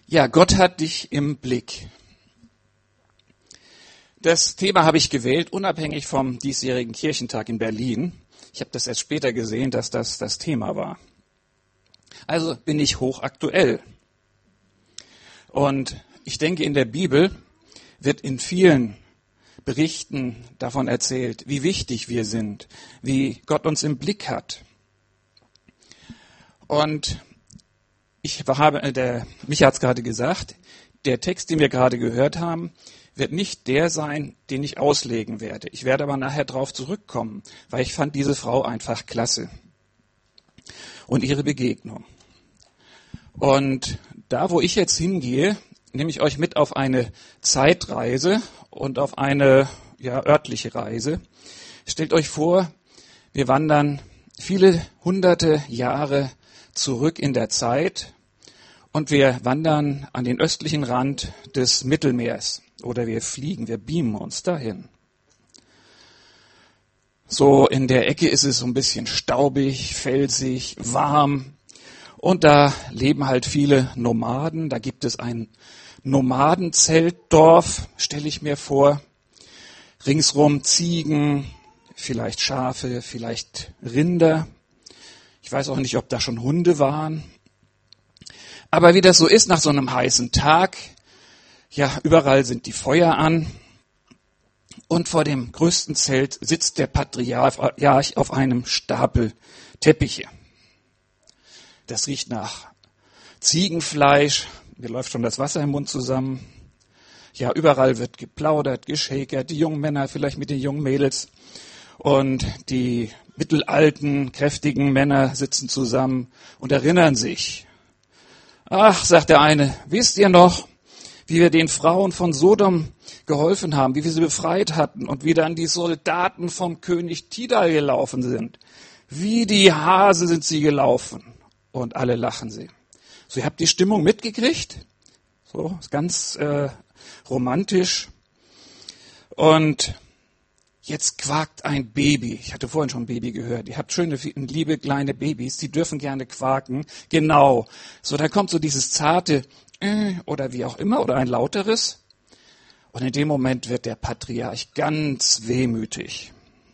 Ja, Gott hat dich im Blick. Das Thema habe ich gewählt, unabhängig vom diesjährigen Kirchentag in Berlin. Ich habe das erst später gesehen, dass das Thema war. Also bin ich hochaktuell. Und ich denke, in der Bibel wird in vielen Berichten davon erzählt, wie wichtig wir sind, wie Gott uns im Blick hat. Und Micha hat es gerade gesagt, der Text, den wir gerade gehört haben, wird nicht der sein, den ich auslegen werde. Ich werde aber nachher darauf zurückkommen, weil ich fand diese Frau einfach klasse und ihre Begegnung. Und da, wo ich jetzt hingehe, nehme ich euch mit auf eine Zeitreise und auf eine örtliche Reise. Stellt euch vor, wir wandern viele hunderte Jahre zurück in der Zeit und wir wandern an den östlichen Rand des Mittelmeers oder wir beamen uns dahin. So in der Ecke ist es so ein bisschen staubig, felsig, warm und da leben halt viele Nomaden. Da gibt es ein Nomadenzeltdorf, stelle ich mir vor. Ringsrum Ziegen, vielleicht Schafe, vielleicht Rinder. Ich weiß auch nicht, ob da schon Hunde waren. Aber wie das so ist nach so einem heißen Tag, überall sind die Feuer an. Und vor dem größten Zelt sitzt der Patriarch auf einem Stapel Teppiche. Das riecht nach Ziegenfleisch. Mir läuft schon das Wasser im Mund zusammen. Ja, überall wird geplaudert, geschäkert. Die jungen Männer vielleicht mit den jungen Mädels. Und die mittelalten, kräftigen Männer sitzen zusammen und erinnern sich. Ach, sagt der eine, wisst ihr noch, wie wir den Frauen von Sodom geholfen haben, wie wir sie befreit hatten und wie dann die Soldaten vom König Tidal gelaufen sind? Wie die Hase sind sie gelaufen. Und alle lachen sie. So, ihr habt die Stimmung mitgekriegt? So, ist ganz romantisch. Und jetzt quakt ein Baby. Ich hatte vorhin schon ein Baby gehört. Ihr habt schöne, liebe kleine Babys, die dürfen gerne quaken. Genau. So, da kommt so dieses zarte oder wie auch immer oder ein lauteres. Und in dem Moment wird der Patriarch ganz wehmütig.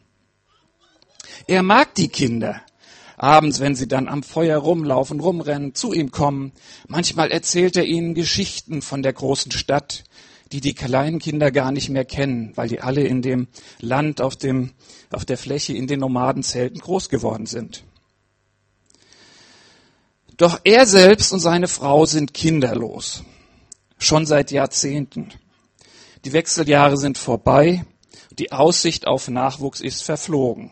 Er mag die Kinder. Abends, wenn sie dann am Feuer rumlaufen, rumrennen, zu ihm kommen. Manchmal erzählt er ihnen Geschichten von der großen Stadt, die kleinen Kinder gar nicht mehr kennen, weil die alle in dem Land, auf der Fläche, in den Nomadenzelten groß geworden sind. Doch er selbst und seine Frau sind kinderlos. Schon seit Jahrzehnten. Die Wechseljahre sind vorbei. Die Aussicht auf Nachwuchs ist verflogen.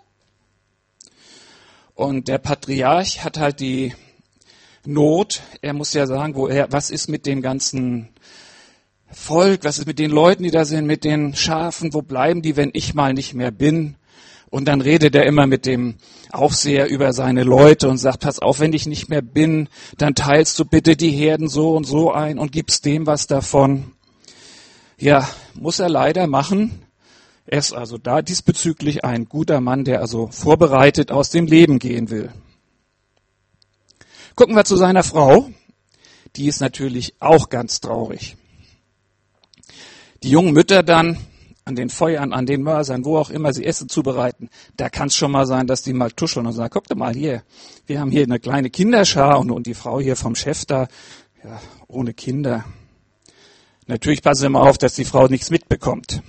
Und der Patriarch hat halt die Not. Er muss ja sagen, was ist mit dem ganzen Volk, was ist mit den Leuten, die da sind, mit den Schafen, wo bleiben die, wenn ich mal nicht mehr bin? Und dann redet er immer mit dem Aufseher über seine Leute und sagt, pass auf, wenn ich nicht mehr bin, dann teilst du bitte die Herden so und so ein und gibst dem was davon. Ja, muss er leider machen. Er ist also da diesbezüglich ein guter Mann, der also vorbereitet aus dem Leben gehen will. Gucken wir zu seiner Frau. Die ist natürlich auch ganz traurig. Die jungen Mütter dann an den Feuern, an den Mörsern, wo auch immer sie Essen zubereiten, da kann es schon mal sein, dass die mal tuscheln und sagen, guck doch mal hier, wir haben hier eine kleine Kinderschar und die Frau hier vom Chef da, ohne Kinder. Natürlich passen sie immer auf, dass die Frau nichts mitbekommt.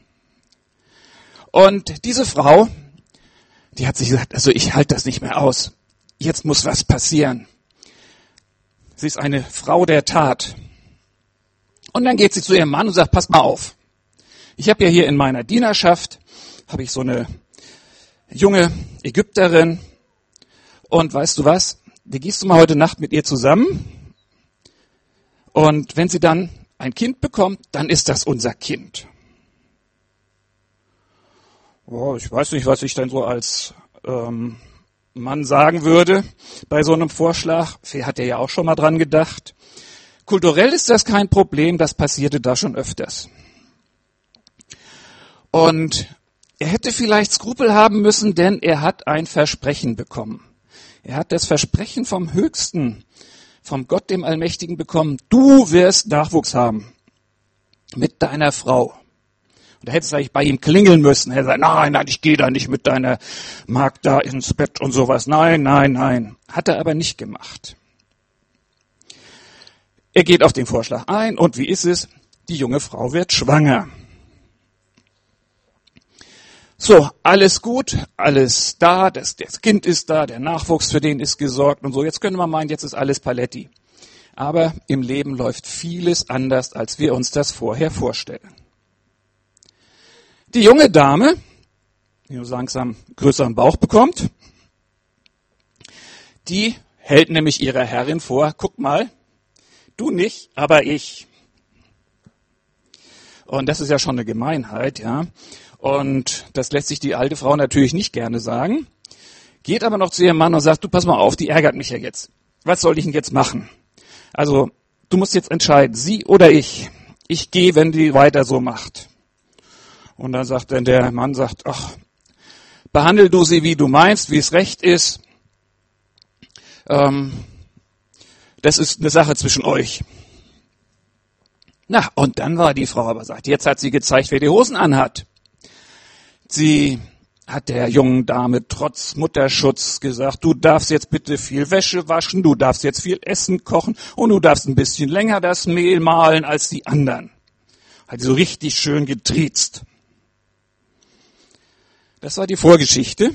Und diese Frau, die hat sich gesagt, also ich halte das nicht mehr aus. Jetzt muss was passieren. Sie ist eine Frau der Tat. Und dann geht sie zu ihrem Mann und sagt, pass mal auf. Ich habe ja hier in meiner Dienerschaft, habe ich so eine junge Ägypterin. Und weißt du was, die gehst du mal heute Nacht mit ihr zusammen. Und wenn sie dann ein Kind bekommt, dann ist das unser Kind. Oh, ich weiß nicht, was ich denn so als Mann sagen würde bei so einem Vorschlag. Wer hat ja auch schon mal dran gedacht. Kulturell ist das kein Problem, das passierte da schon öfters. Und er hätte vielleicht Skrupel haben müssen, denn er hat ein Versprechen bekommen. Er hat das Versprechen vom Höchsten vom Gott, dem Allmächtigen, bekommen, du wirst Nachwuchs haben mit deiner Frau. Und da hätte es eigentlich bei ihm klingeln müssen. Er hätte gesagt, nein, ich gehe da nicht mit deiner Magd da ins Bett und sowas. Nein. Hat er aber nicht gemacht. Er geht auf den Vorschlag ein und wie ist es? Die junge Frau wird schwanger. So, alles gut, alles da, das Kind ist da, der Nachwuchs für den ist gesorgt und so. Jetzt können wir meinen, jetzt ist alles Paletti. Aber im Leben läuft vieles anders, als wir uns das vorher vorstellen. Die junge Dame, die so langsam größeren Bauch bekommt, die hält nämlich ihrer Herrin vor, guck mal, du nicht, aber ich. Und das ist ja schon eine Gemeinheit, ja. Und das lässt sich die alte Frau natürlich nicht gerne sagen. Geht aber noch zu ihrem Mann und sagt, du pass mal auf, die ärgert mich ja jetzt. Was soll ich denn jetzt machen? Also, du musst jetzt entscheiden, sie oder ich. Ich gehe, wenn die weiter so macht. Und dann sagt dann der Mann, ach, behandel du sie, wie du meinst, wie es recht ist. Das ist eine Sache zwischen euch. Na, und dann war die Frau aber sagt, jetzt hat sie gezeigt, wer die Hosen anhat. Sie hat der jungen Dame trotz Mutterschutz gesagt, du darfst jetzt bitte viel Wäsche waschen, du darfst jetzt viel Essen kochen und du darfst ein bisschen länger das Mehl mahlen als die anderen. Hat sie so richtig schön getriezt. Das war die Vorgeschichte.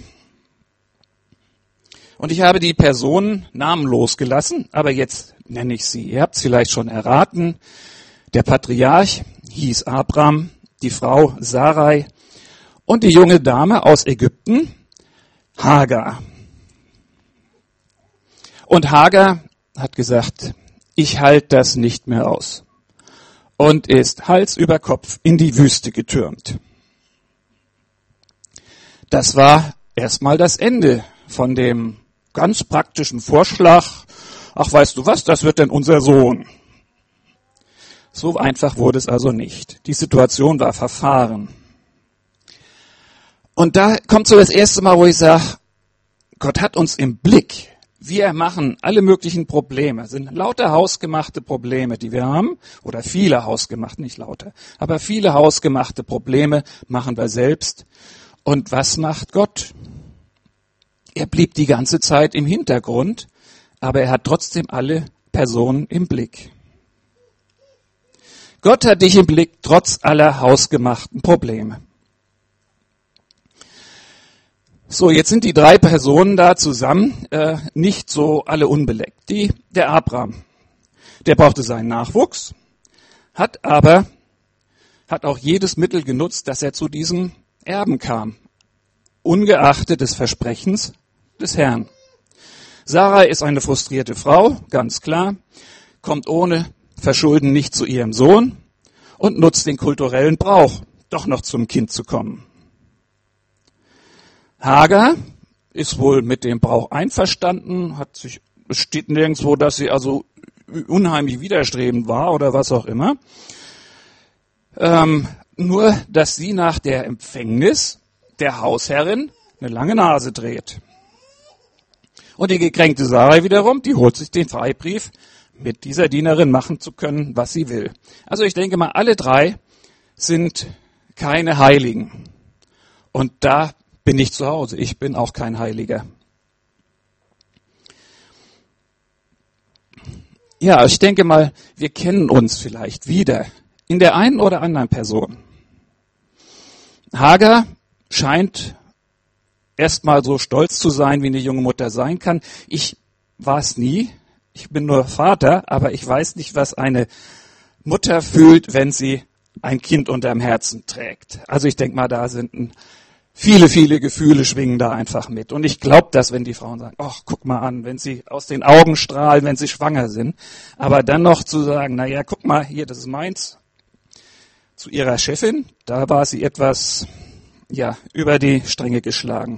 Und ich habe die Personen namenlos gelassen, aber jetzt nenne ich sie. Ihr habt es vielleicht schon erraten. Der Patriarch hieß Abram, die Frau Sarai und die junge Dame aus Ägypten, Hagar. Und Hagar hat gesagt, ich halte das nicht mehr aus. Und ist Hals über Kopf in die Wüste getürmt. Das war erstmal das Ende von dem ganz praktischen Vorschlag, ach weißt du was, das wird denn unser Sohn. So einfach wurde es also nicht. Die Situation war verfahren. Und da kommt so das erste Mal, wo ich sage, Gott hat uns im Blick. Wir machen alle möglichen Probleme. Es sind lauter hausgemachte Probleme, die wir haben. Oder viele hausgemachte, nicht lauter. Aber viele hausgemachte Probleme machen wir selbst. Und was macht Gott? Er blieb die ganze Zeit im Hintergrund, aber er hat trotzdem alle Personen im Blick. Gott hat dich im Blick, trotz aller hausgemachten Probleme. So, jetzt sind die drei Personen da zusammen, nicht so alle unbeleckt. Der Abraham, der brauchte seinen Nachwuchs, hat auch jedes Mittel genutzt, dass er zu diesem Erben kam, ungeachtet des Versprechens des Herrn. Sarai ist eine frustrierte Frau, ganz klar, kommt ohne Verschulden nicht zu ihrem Sohn und nutzt den kulturellen Brauch, doch noch zum Kind zu kommen. Hagar ist wohl mit dem Brauch einverstanden, es steht nirgendwo, dass sie also unheimlich widerstrebend war oder was auch immer. Nur, dass sie nach der Empfängnis der Hausherrin eine lange Nase dreht. Und die gekränkte Sarai wiederum, die holt sich den Freibrief, mit dieser Dienerin machen zu können, was sie will. Also ich denke mal, alle drei sind keine Heiligen. Und da bin ich zu Hause. Ich bin auch kein Heiliger. Ja, ich denke mal, wir kennen uns vielleicht wieder in der einen oder anderen Person. Hagar scheint erstmal so stolz zu sein, wie eine junge Mutter sein kann. Ich war es nie. Ich bin nur Vater, aber ich weiß nicht, was eine Mutter fühlt, wenn sie ein Kind unterm Herzen trägt. Also ich denke mal, da sind viele, viele Gefühle schwingen da einfach mit. Und ich glaube das, wenn die Frauen sagen, ach, guck mal an, wenn sie aus den Augen strahlen, wenn sie schwanger sind. Aber dann noch zu sagen, naja, guck mal, hier, das ist meins. Zu ihrer Chefin, da war sie etwas, über die Stränge geschlagen.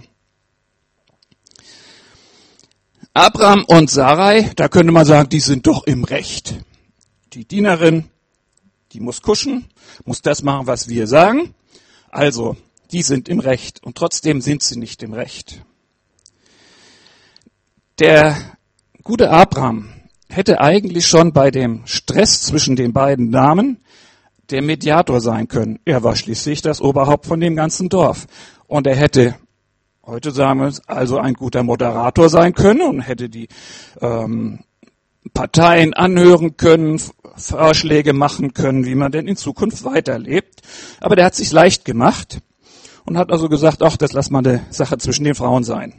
Abraham und Sarai, da könnte man sagen, die sind doch im Recht. Die Dienerin, die muss kuschen, muss das machen, was wir sagen. Also, die sind im Recht und trotzdem sind sie nicht im Recht. Der gute Abraham hätte eigentlich schon bei dem Stress zwischen den beiden Damen der Mediator sein können. Er war schließlich das Oberhaupt von dem ganzen Dorf. Und er hätte, heute sagen wir es, also ein guter Moderator sein können und hätte die Parteien anhören können, Vorschläge machen können, wie man denn in Zukunft weiterlebt. Aber der hat sich leicht gemacht und hat also gesagt, ach, das lass mal eine Sache zwischen den Frauen sein.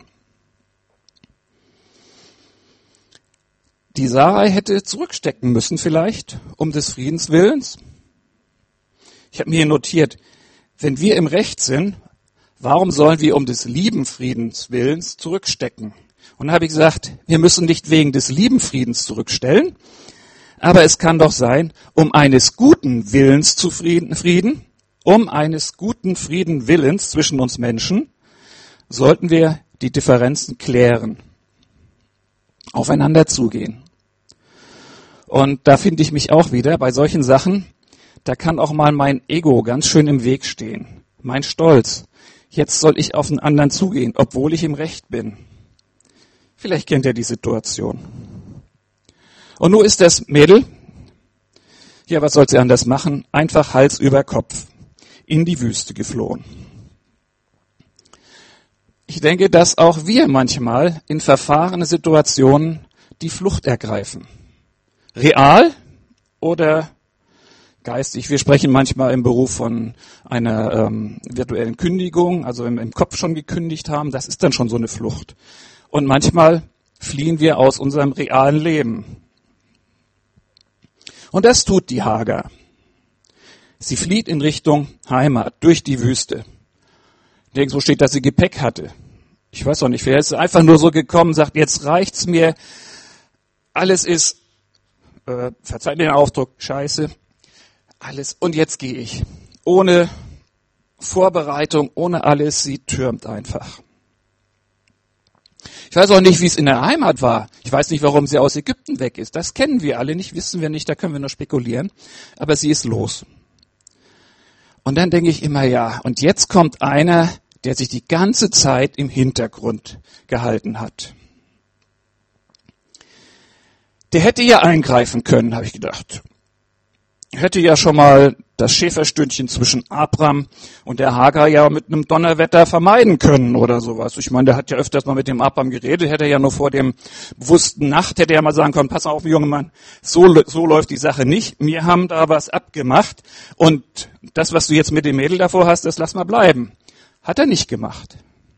Die Sarai hätte zurückstecken müssen vielleicht, um des Friedens Willens. Ich habe mir hier notiert, wenn wir im Recht sind, warum sollen wir um des lieben Friedens Willens zurückstecken? Und dann habe ich gesagt, wir müssen nicht wegen des lieben Friedens zurückstellen, aber es kann doch sein, um eines guten Willens zu Frieden, um eines guten Frieden Willens zwischen uns Menschen, sollten wir die Differenzen klären, aufeinander zugehen. Und da finde ich mich auch wieder bei solchen Sachen, da kann auch mal mein Ego ganz schön im Weg stehen, mein Stolz. Jetzt soll ich auf einen anderen zugehen, obwohl ich im Recht bin. Vielleicht kennt ihr die Situation. Und nun ist das Mädel, ja, was soll sie anders machen? Einfach Hals über Kopf in die Wüste geflohen. Ich denke, dass auch wir manchmal in verfahrene Situationen die Flucht ergreifen. Real oder geistig. Wir sprechen manchmal im Beruf von einer virtuellen Kündigung, also wenn wir im Kopf schon gekündigt haben, das ist dann schon so eine Flucht. Und manchmal fliehen wir aus unserem realen Leben. Und das tut die Hagar. Sie flieht in Richtung Heimat, durch die Wüste. Nirgendwo steht, dass sie Gepäck hatte. Ich weiß auch nicht, wer ist einfach nur so gekommen, sagt, jetzt reicht's mir, alles ist, verzeiht mir den Ausdruck, scheiße, alles, und jetzt gehe ich. Ohne Vorbereitung, ohne alles, sie türmt einfach. Ich weiß auch nicht, wie es in der Heimat war. Ich weiß nicht, warum sie aus Ägypten weg ist. Das kennen wir alle nicht, wissen wir nicht, da können wir nur spekulieren. Aber sie ist los. Und dann denke ich immer, ja, und jetzt kommt einer, der sich die ganze Zeit im Hintergrund gehalten hat. Der hätte ja eingreifen können, habe ich gedacht. Hätte ja schon mal das Schäferstündchen zwischen Abraham und der Hagar ja mit einem Donnerwetter vermeiden können oder sowas. Ich meine, der hat ja öfters mal mit dem Abraham geredet, hätte er ja nur vor dem bewussten Nacht, hätte er mal sagen können, pass auf, junger Mann, so läuft die Sache nicht. Wir haben da was abgemacht und das, was du jetzt mit dem Mädel davor hast, das lass mal bleiben. Hat er nicht gemacht.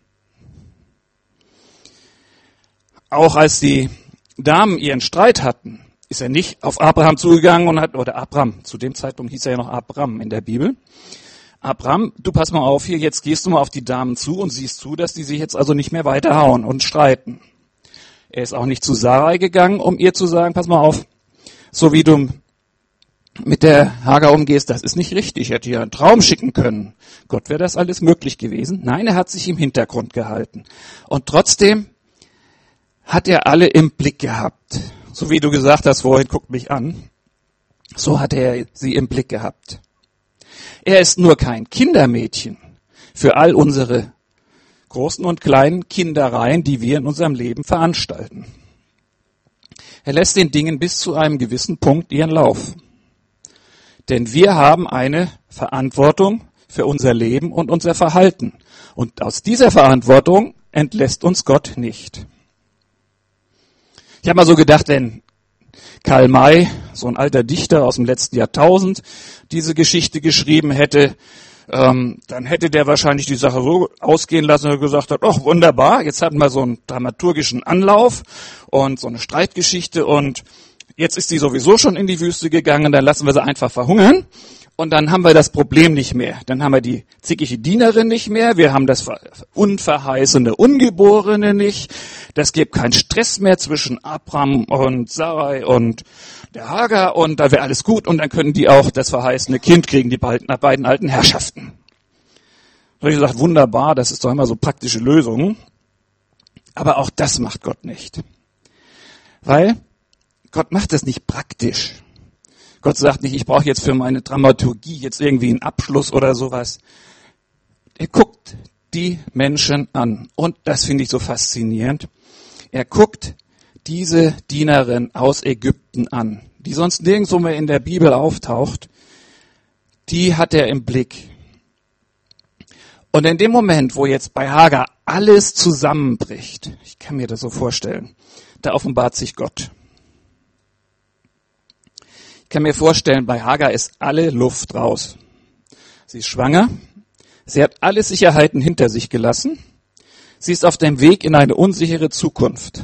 Auch als die Damen ihren Streit hatten, ist er nicht auf Abraham zugegangen und hat, oder Abraham, zu dem Zeitpunkt hieß er ja noch Abraham in der Bibel. Abraham, du pass mal auf hier, jetzt gehst du mal auf die Damen zu und siehst zu, dass die sich jetzt also nicht mehr weiterhauen und streiten. Er ist auch nicht zu Sarai gegangen, um ihr zu sagen, pass mal auf, so wie du mit der Hagar umgehst, das ist nicht richtig. Er hätte ja einen Traum schicken können. Gott, wäre das alles möglich gewesen? Nein, er hat sich im Hintergrund gehalten. Und trotzdem hat er alle im Blick gehabt. So wie du gesagt hast vorhin, guckt mich an. So hat er sie im Blick gehabt. Er ist nur kein Kindermädchen für all unsere großen und kleinen Kindereien, die wir in unserem Leben veranstalten. Er lässt den Dingen bis zu einem gewissen Punkt ihren Lauf. Denn wir haben eine Verantwortung für unser Leben und unser Verhalten. Und aus dieser Verantwortung entlässt uns Gott nicht. Ich habe mal so gedacht, wenn Karl May, so ein alter Dichter aus dem letzten Jahrtausend, diese Geschichte geschrieben hätte, dann hätte der wahrscheinlich die Sache so ausgehen lassen, dass er gesagt hat, ach wunderbar, jetzt hatten wir so einen dramaturgischen Anlauf und so eine Streitgeschichte und jetzt ist die sowieso schon in die Wüste gegangen, dann lassen wir sie einfach verhungern. Und dann haben wir das Problem nicht mehr. Dann haben wir die zickige Dienerin nicht mehr. Wir haben das unverheißene Ungeborene nicht. Das gibt keinen Stress mehr zwischen Abraham und Sarai und der Hagar. Und da wäre alles gut. Und dann können die auch das verheißene Kind kriegen, die beiden alten Herrschaften. So ich gesagt, wunderbar, das ist doch immer so praktische Lösungen. Aber auch das macht Gott nicht. Weil Gott macht das nicht praktisch. Gott sagt nicht, ich brauche jetzt für meine Dramaturgie jetzt irgendwie einen Abschluss oder sowas. Er guckt die Menschen an. Und das finde ich so faszinierend. Er guckt diese Dienerin aus Ägypten an, die sonst nirgendwo mehr in der Bibel auftaucht. Die hat er im Blick. Und in dem Moment, wo jetzt bei Hagar alles zusammenbricht, ich kann mir das so vorstellen, da offenbart sich Gott. Ich kann mir vorstellen, bei Hagar ist alle Luft raus. Sie ist schwanger, sie hat alle Sicherheiten hinter sich gelassen, sie ist auf dem Weg in eine unsichere Zukunft.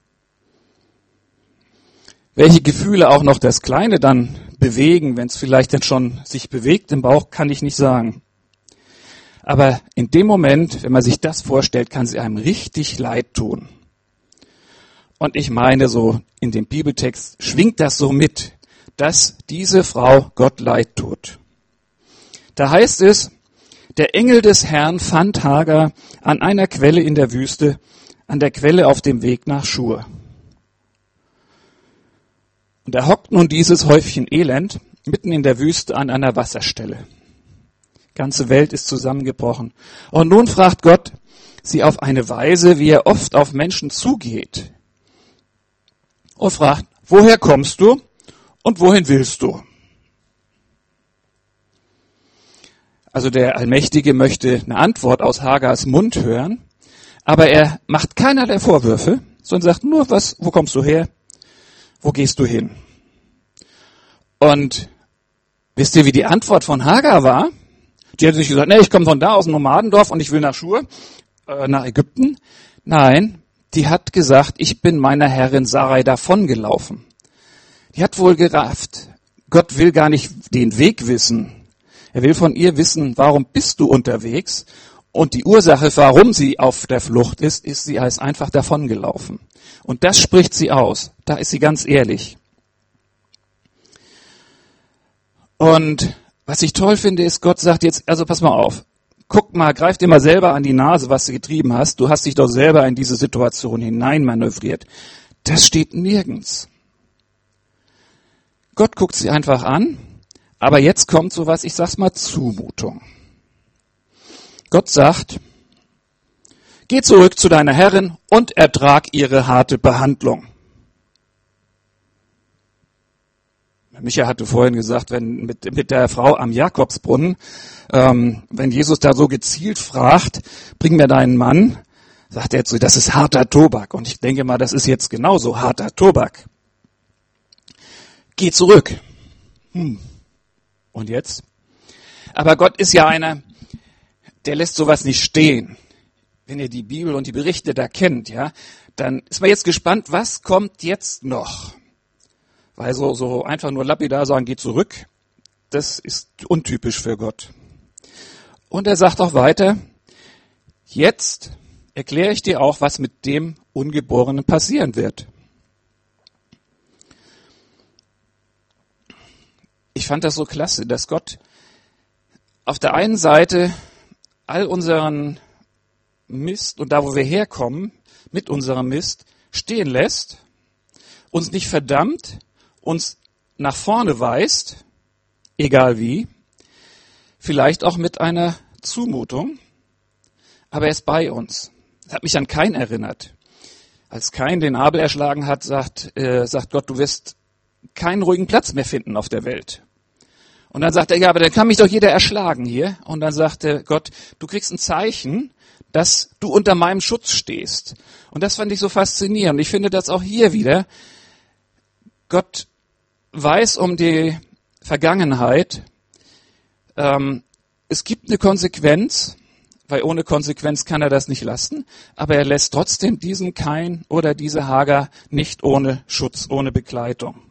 Welche Gefühle auch noch das Kleine dann bewegen, wenn es vielleicht dann schon sich bewegt im Bauch, kann ich nicht sagen. Aber in dem Moment, wenn man sich das vorstellt, kann sie einem richtig leid tun. Und ich meine, so in dem Bibeltext schwingt das so mit, dass diese Frau Gott leid tut. Da heißt es, der Engel des Herrn fand Hagar an einer Quelle in der Wüste, an der Quelle auf dem Weg nach Schur. Und da hockt nun dieses Häufchen Elend mitten in der Wüste an einer Wasserstelle. Die ganze Welt ist zusammengebrochen. Und nun fragt Gott sie auf eine Weise, wie er oft auf Menschen zugeht. Und fragt, woher kommst du und wohin willst du? Also der Allmächtige möchte eine Antwort aus Hagars Mund hören, aber er macht keinerlei Vorwürfe, sondern sagt nur, wo kommst du her? Wo gehst du hin? Und wisst ihr, wie die Antwort von Hagar war? Die hat sich gesagt, nee, ich komme von da aus dem Nomadendorf und ich will nach Schur, nach Ägypten. Nein, die hat gesagt, ich bin meiner Herrin Sarai davongelaufen. Die hat wohl gerafft, Gott will gar nicht den Weg wissen. Er will von ihr wissen, warum bist du unterwegs? Und die Ursache, warum sie auf der Flucht ist, sie ist einfach davongelaufen. Und das spricht sie aus. Da ist sie ganz ehrlich. Und was ich toll finde, ist, Gott sagt jetzt, also pass mal auf. Guck mal, greif dir mal selber an die Nase, was du getrieben hast. Du hast dich doch selber in diese Situation hineinmanövriert. Das steht nirgends. Gott guckt sie einfach an, aber jetzt kommt sowas, ich sag's mal, Zumutung. Gott sagt, geh zurück zu deiner Herrin und ertrag ihre harte Behandlung. Micha hatte vorhin gesagt, wenn mit der Frau am Jakobsbrunnen, wenn Jesus da so gezielt fragt, bring mir deinen Mann, sagt er zu, das ist harter Tobak. Und ich denke mal, das ist jetzt genauso harter Tobak. Geh zurück. Und jetzt? Aber Gott ist ja einer, der lässt sowas nicht stehen. Wenn ihr die Bibel und die Berichte da kennt, ja, dann ist man jetzt gespannt, was kommt jetzt noch? Weil so einfach nur lapidar sagen, geh zurück, das ist untypisch für Gott. Und er sagt auch weiter, jetzt erkläre ich dir auch, was mit dem Ungeborenen passieren wird. Ich fand das so klasse, dass Gott auf der einen Seite all unseren Mist und da, wo wir herkommen, mit unserem Mist stehen lässt, uns nicht verdammt, uns nach vorne weist, egal wie, vielleicht auch mit einer Zumutung, aber er ist bei uns. Das hat mich an Kain erinnert. Als Kain den Abel erschlagen hat, sagt Gott, du wirst keinen ruhigen Platz mehr finden auf der Welt. Und dann sagt er, ja, aber dann kann mich doch jeder erschlagen hier. Und dann sagte Gott, du kriegst ein Zeichen, dass du unter meinem Schutz stehst. Und das fand ich so faszinierend. Ich finde das auch hier wieder. Gott weiß um die Vergangenheit. Es gibt eine Konsequenz, weil ohne Konsequenz kann er das nicht lassen. Aber er lässt trotzdem diesen Kain oder diese Hagar nicht ohne Schutz, ohne Begleitung.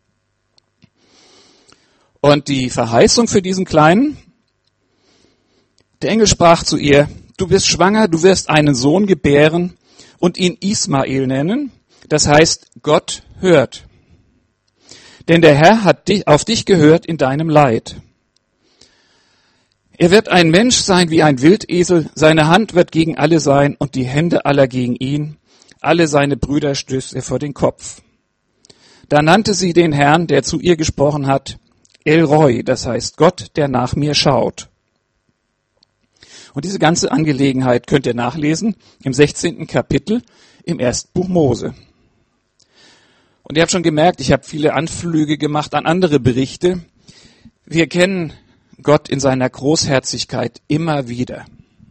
Und die Verheißung für diesen Kleinen, der Engel sprach zu ihr, du bist schwanger, du wirst einen Sohn gebären und ihn Ismael nennen. Das heißt, Gott hört. Denn der Herr hat auf dich gehört in deinem Leid. Er wird ein Mensch sein wie ein Wildesel, seine Hand wird gegen alle sein und die Hände aller gegen ihn. Alle seine Brüder stößt er vor den Kopf. Da nannte sie den Herrn, der zu ihr gesprochen hat, El Roi, das heißt Gott, der nach mir schaut. Und diese ganze Angelegenheit könnt ihr nachlesen im 16. Kapitel im 1. Buch Mose. Und ihr habt schon gemerkt, ich habe viele Anflüge gemacht an andere Berichte. Wir kennen Gott in seiner Großherzigkeit immer wieder.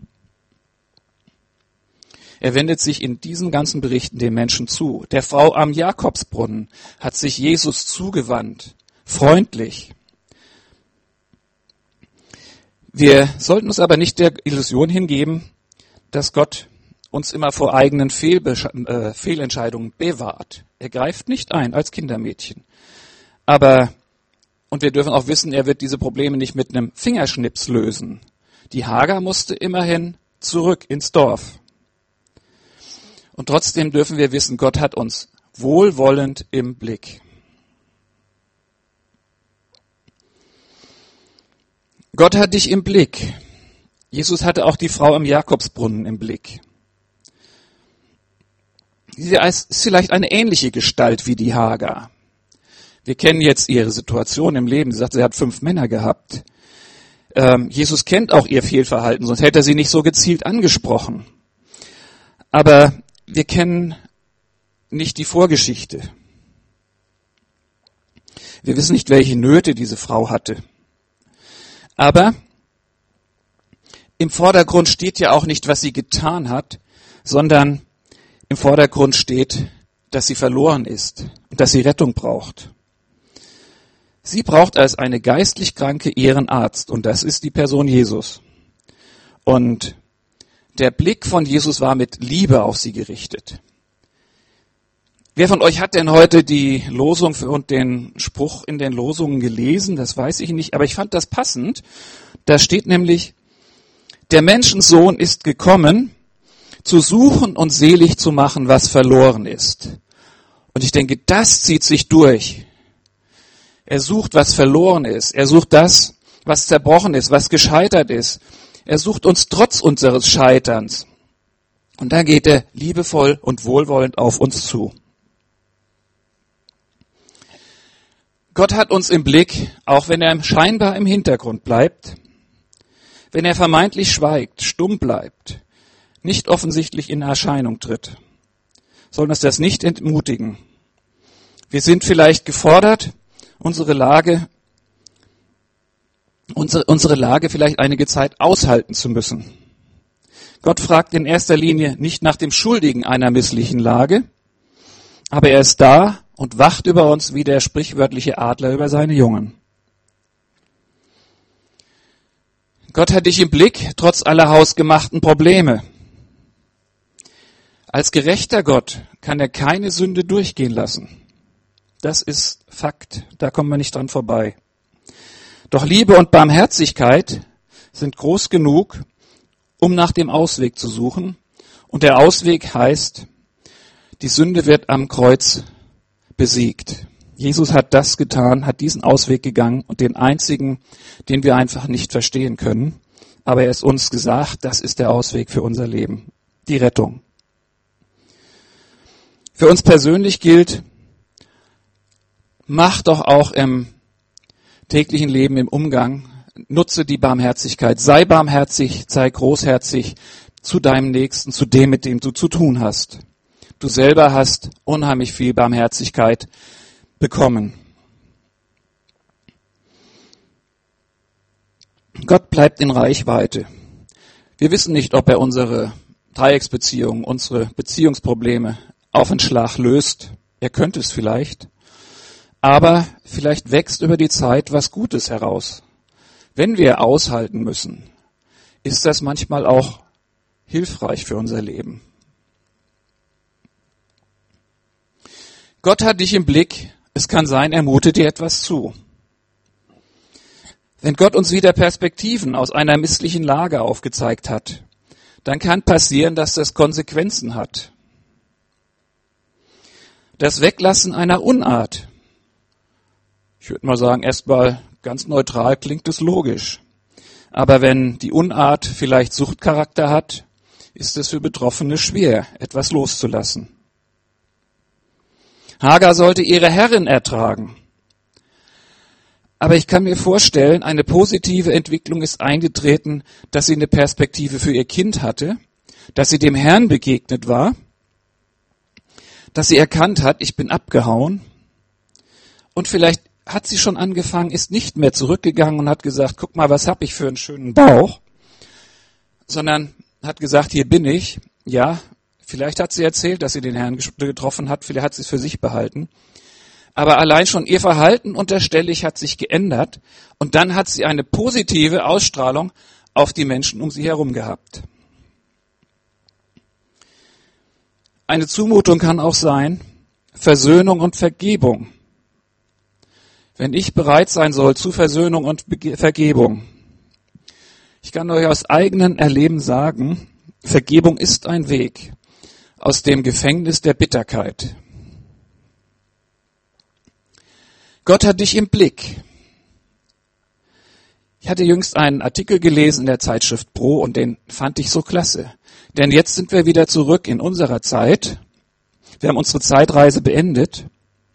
Er wendet sich in diesen ganzen Berichten den Menschen zu. Der Frau am Jakobsbrunnen hat sich Jesus zugewandt, freundlich. Wir sollten uns aber nicht der Illusion hingeben, dass Gott uns immer vor eigenen Fehlentscheidungen bewahrt. Er greift nicht ein als Kindermädchen. Und wir dürfen auch wissen, er wird diese Probleme nicht mit einem Fingerschnips lösen. Die Hagar musste immerhin zurück ins Dorf. Und trotzdem dürfen wir wissen, Gott hat uns wohlwollend im Blick. Gott hat dich im Blick. Jesus hatte auch die Frau am Jakobsbrunnen im Blick. Sie ist vielleicht eine ähnliche Gestalt wie die Hagar. Wir kennen jetzt ihre Situation im Leben. Sie sagt, sie hat 5 Männer gehabt. Jesus kennt auch ihr Fehlverhalten, sonst hätte er sie nicht so gezielt angesprochen. Aber wir kennen nicht die Vorgeschichte. Wir wissen nicht, welche Nöte diese Frau hatte. Aber im Vordergrund steht ja auch nicht, was sie getan hat, sondern im Vordergrund steht, dass sie verloren ist und dass sie Rettung braucht. Sie braucht als eine geistlich Kranke ihren Arzt und das ist die Person Jesus. Und der Blick von Jesus war mit Liebe auf sie gerichtet. Wer von euch hat denn heute die Losung und den Spruch in den Losungen gelesen? Das weiß ich nicht, aber ich fand das passend. Da steht nämlich, der Menschensohn ist gekommen, zu suchen und selig zu machen, was verloren ist. Und ich denke, das zieht sich durch. Er sucht, was verloren ist. Er sucht das, was zerbrochen ist, was gescheitert ist. Er sucht uns trotz unseres Scheiterns. Und da geht er liebevoll und wohlwollend auf uns zu. Gott hat uns im Blick, auch wenn er scheinbar im Hintergrund bleibt, wenn er vermeintlich schweigt, stumm bleibt, nicht offensichtlich in Erscheinung tritt, soll uns das nicht entmutigen. Wir sind vielleicht gefordert, unsere Lage vielleicht einige Zeit aushalten zu müssen. Gott fragt in erster Linie nicht nach dem Schuldigen einer misslichen Lage, aber er ist da und wacht über uns wie der sprichwörtliche Adler über seine Jungen. Gott hat dich im Blick, trotz aller hausgemachten Probleme. Als gerechter Gott kann er keine Sünde durchgehen lassen. Das ist Fakt, da kommen wir nicht dran vorbei. Doch Liebe und Barmherzigkeit sind groß genug, um nach dem Ausweg zu suchen. Und der Ausweg heißt, die Sünde wird am Kreuz besiegt. Jesus hat das getan, hat diesen Ausweg gegangen und den einzigen, den wir einfach nicht verstehen können. Aber er ist uns gesagt, das ist der Ausweg für unser Leben, die Rettung. Für uns persönlich gilt, mach doch auch im täglichen Leben, im Umgang, nutze die Barmherzigkeit, sei barmherzig, sei großherzig zu deinem Nächsten, zu dem, mit dem du zu tun hast. Du selber hast unheimlich viel Barmherzigkeit bekommen. Gott bleibt in Reichweite. Wir wissen nicht, ob er unsere Dreiecksbeziehung, unsere Beziehungsprobleme auf einen Schlag löst. Er könnte es vielleicht. Aber vielleicht wächst über die Zeit was Gutes heraus. Wenn wir aushalten müssen, ist das manchmal auch hilfreich für unser Leben. Gott hat dich im Blick. Es kann sein, er mutet dir etwas zu. Wenn Gott uns wieder Perspektiven aus einer misslichen Lage aufgezeigt hat, dann kann passieren, dass das Konsequenzen hat. Das Weglassen einer Unart. Ich würde mal sagen, erstmal ganz neutral klingt es logisch. Aber wenn die Unart vielleicht Suchtcharakter hat, ist es für Betroffene schwer, etwas loszulassen. Hagar sollte ihre Herrin ertragen. Aber ich kann mir vorstellen, eine positive Entwicklung ist eingetreten, dass sie eine Perspektive für ihr Kind hatte, dass sie dem Herrn begegnet war, dass sie erkannt hat, ich bin abgehauen. Und vielleicht hat sie schon angefangen, ist nicht mehr zurückgegangen und hat gesagt, guck mal, was habe ich für einen schönen Bauch, sondern hat gesagt, hier bin ich. Ja, vielleicht hat sie erzählt, dass sie den Herrn getroffen hat, vielleicht hat sie es für sich behalten. Aber allein schon ihr Verhalten, unterstelle ich, hat sich geändert und dann hat sie eine positive Ausstrahlung auf die Menschen um sie herum gehabt. Eine Zumutung kann auch sein, Versöhnung und Vergebung. Wenn ich bereit sein soll zu Versöhnung und Vergebung. Ich kann euch aus eigenem Erleben sagen, Vergebung ist ein Weg aus dem Gefängnis der Bitterkeit. Gott hat dich im Blick. Ich hatte jüngst einen Artikel gelesen in der Zeitschrift Pro und den fand ich so klasse. Denn jetzt sind wir wieder zurück in unserer Zeit. Wir haben unsere Zeitreise beendet.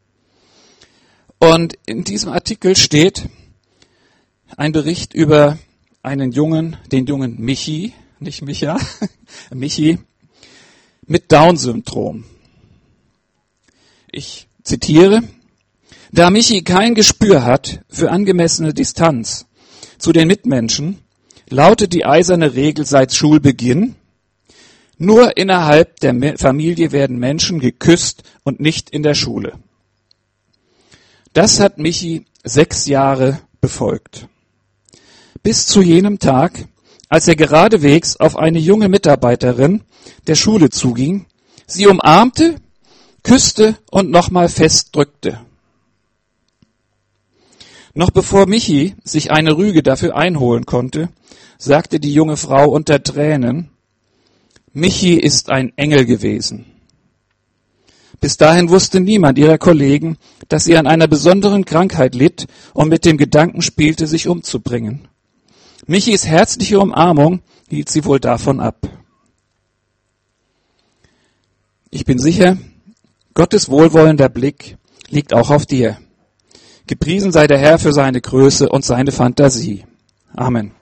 Und in diesem Artikel steht ein Bericht über einen Jungen, den jungen Michi, nicht Micha, Michi, mit Down-Syndrom. Ich zitiere: Da Michi kein Gespür hat für angemessene Distanz zu den Mitmenschen, lautet die eiserne Regel seit Schulbeginn: Nur innerhalb der Familie werden Menschen geküsst und nicht in der Schule. Das hat Michi 6 Jahre befolgt. Bis zu jenem Tag, als er geradewegs auf eine junge Mitarbeiterin der Schule zuging, sie umarmte, küsste und nochmal festdrückte. Noch bevor Michi sich eine Rüge dafür einholen konnte, sagte die junge Frau unter Tränen: Michi ist ein Engel gewesen. Bis dahin wusste niemand ihrer Kollegen, dass sie an einer besonderen Krankheit litt und mit dem Gedanken spielte, sich umzubringen. Michis herzliche Umarmung hielt sie wohl davon ab. Ich bin sicher, Gottes wohlwollender Blick liegt auch auf dir. Gepriesen sei der Herr für seine Größe und seine Fantasie. Amen.